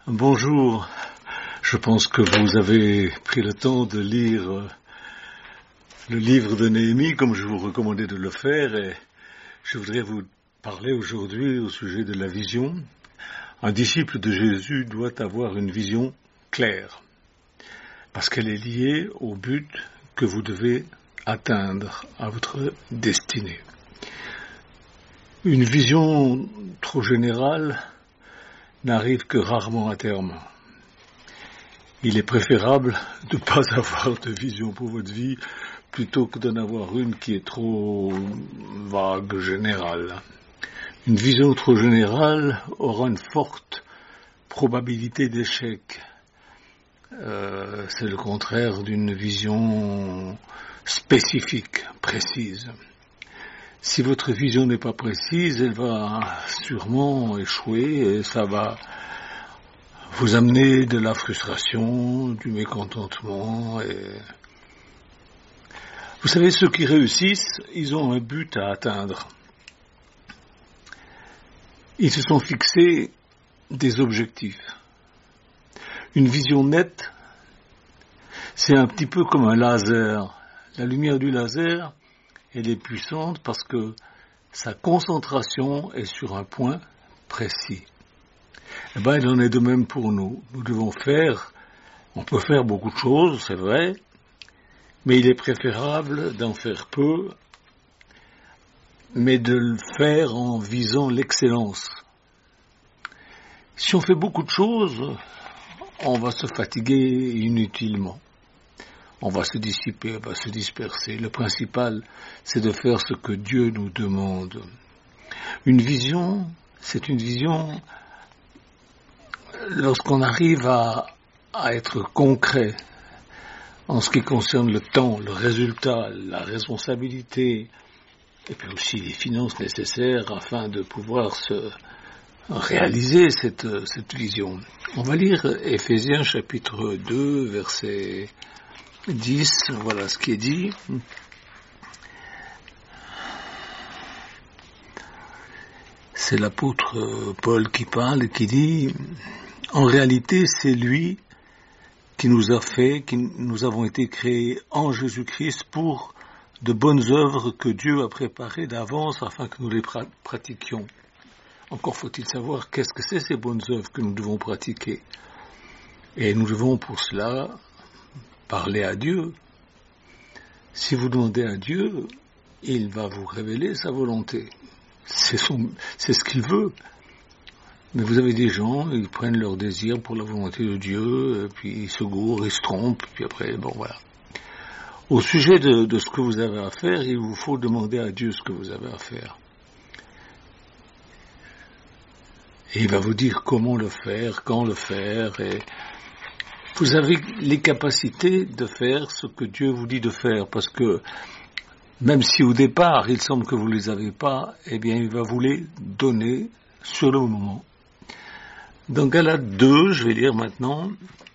Bonjour, je pense que vous avez pris le temps de lire le livre de Néhémie comme je vous recommandais de le faire et je voudrais vous parler aujourd'hui au sujet de la vision. Un disciple de Jésus doit avoir une vision claire parce qu'elle est liée au but que vous devez atteindre à votre destinée. Une vision trop générale n'arrive que rarement à terme. Il est préférable de ne pas avoir de vision pour votre vie plutôt que d'en avoir une qui est trop vague, générale. Une vision trop générale aura une forte probabilité d'échec. C'est le contraire d'une vision spécifique, précise. Si votre vision n'est pas précise, elle va sûrement échouer et ça va vous amener de la frustration, du mécontentement. Vous savez, ceux qui réussissent, ils ont un but à atteindre. Ils se sont fixés des objectifs. Une vision nette, c'est un petit peu comme un laser. La lumière du laser, elle est puissante parce que sa concentration est sur un point précis. Eh bien, il en est de même pour nous. Nous devons on peut faire beaucoup de choses, c'est vrai, mais il est préférable d'en faire peu, mais de le faire en visant l'excellence. Si on fait beaucoup de choses, on va se fatiguer inutilement. On va se dissiper, on va se disperser. Le principal, c'est de faire ce que Dieu nous demande. Une vision, c'est une vision lorsqu'on arrive à être concret en ce qui concerne le temps, le résultat, la responsabilité, et puis aussi les finances nécessaires afin de pouvoir se réaliser cette vision. On va lire Éphésiens chapitre 2, verset 10, voilà ce qui est dit. C'est l'apôtre Paul qui parle et qui dit « En réalité, c'est lui qui nous a fait, qui nous avons été créés en Jésus-Christ pour de bonnes œuvres que Dieu a préparées d'avance afin que nous les pratiquions. » Encore faut-il savoir qu'est-ce que c'est ces bonnes œuvres que nous devons pratiquer. Et nous devons pour cela parler à Dieu. Si vous demandez à Dieu, il va vous révéler sa volonté. C'est ce qu'il veut. Mais vous avez des gens, ils prennent leur désir pour la volonté de Dieu, et puis ils se gourrent, ils se trompent, puis après, bon voilà. Au sujet de ce que vous avez à faire, il vous faut demander à Dieu ce que vous avez à faire. Et il va vous dire comment le faire, quand le faire, et vous avez les capacités de faire ce que Dieu vous dit de faire, parce que même si au départ il semble que vous ne les avez pas, eh bien il va vous les donner sur le moment. Dans Galates 2, je vais lire maintenant,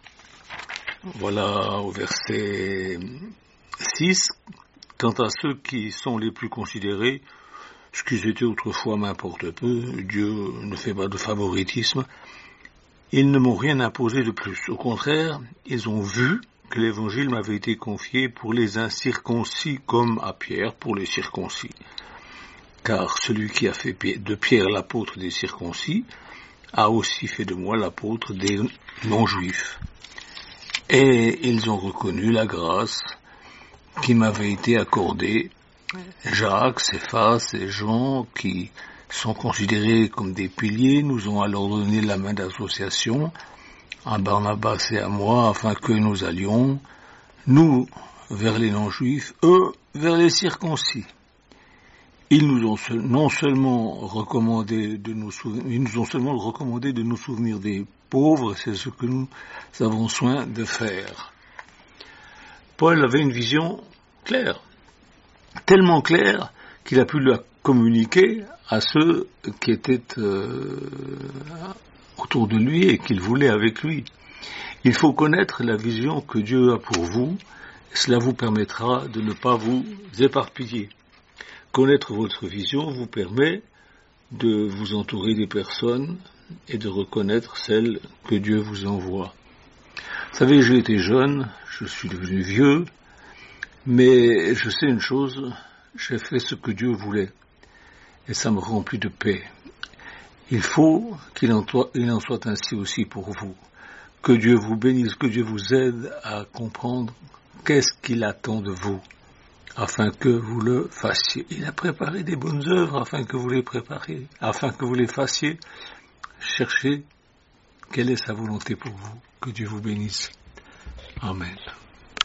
voilà au verset 6, quant à ceux qui sont les plus considérés, ce qu'ils étaient autrefois m'importe peu, Dieu ne fait pas de favoritisme, ils ne m'ont rien imposé de plus. Au contraire, ils ont vu que l'évangile m'avait été confié pour les incirconcis comme à Pierre pour les circoncis. Car celui qui a fait de Pierre l'apôtre des circoncis a aussi fait de moi l'apôtre des non-juifs. Et ils ont reconnu la grâce qui m'avait été accordée. Jacques, Céphas et Jean, qui sont considérés comme des piliers, nous ont alors donné la main d'association à Barnabas et à moi, afin que nous allions, nous, vers les non-juifs, eux, vers les circoncis. Ils nous ont non seulement recommandé de nous souvenir des pauvres, c'est ce que nous avons soin de faire. Paul avait une vision claire, tellement claire qu'il a pu la communiquer à ceux qui étaient autour de lui et qu'il voulait avec lui. Il faut connaître la vision que Dieu a pour vous, et cela vous permettra de ne pas vous éparpiller. Connaître votre vision vous permet de vous entourer des personnes et de reconnaître celle que Dieu vous envoie. Vous savez, j'ai été jeune, je suis devenu vieux, mais je sais une chose, j'ai fait ce que Dieu voulait, et ça me remplit de paix. Il faut qu'il en soit ainsi aussi pour vous. Que Dieu vous bénisse, que Dieu vous aide à comprendre qu'est-ce qu'il attend de vous, afin que vous le fassiez. Il a préparé des bonnes œuvres afin que vous les prépariez, afin que vous les fassiez. Cherchez quelle est sa volonté pour vous. Que Dieu vous bénisse. Amen.